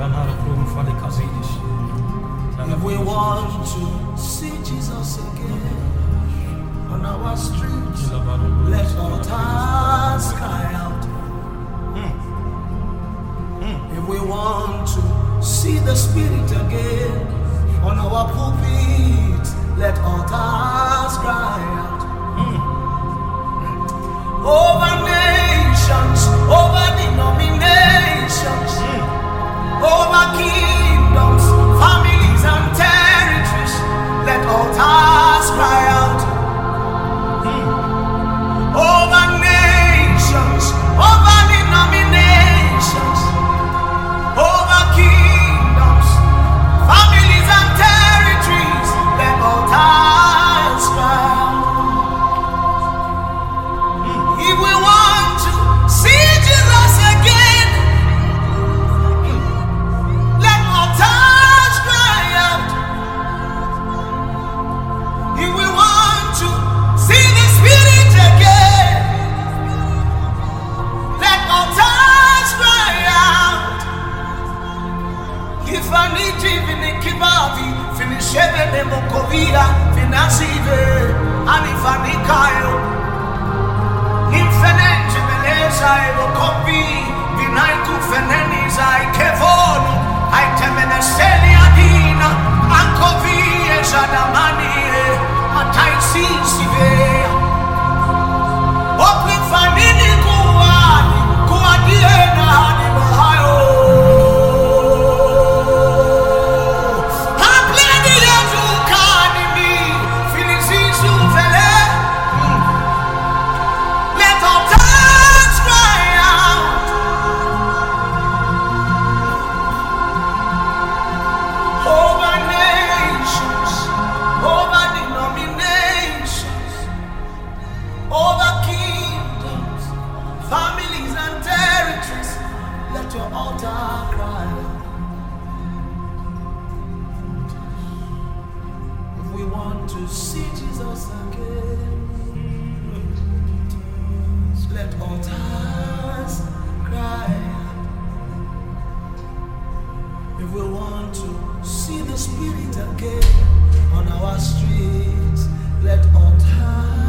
If we want to see Jesus again on our streets, let altars cry out. If we want to see the Spirit again on our pulpits, let altars cry out. Over nations, over denominations, over kingdoms, families and territories, let altars cry out. Over nations, over denominations, over kingdoms, families and territories, let altars cry out. If we want to see Jesus again, let altars cry out. If we want to see the Spirit again, let altars cry out. If I need even a kibavi, finish the mokovia, finasive, and if I need Kyle. Infinite beleza evo copy, vinaitu feneniza I kevono, I temeneseli adina, ancovi e jadamani, atai sivea. Opli fanini kuadiena hani mohayo. Hapleni yezu kanimi, filisisu vele. Let altars cry out. Over nations, over denominations, over kingdoms, families and territories, let your altar cry out. If we want to see Jesus again, let altars cry out. If we want to see the Spirit again on our streets, let altars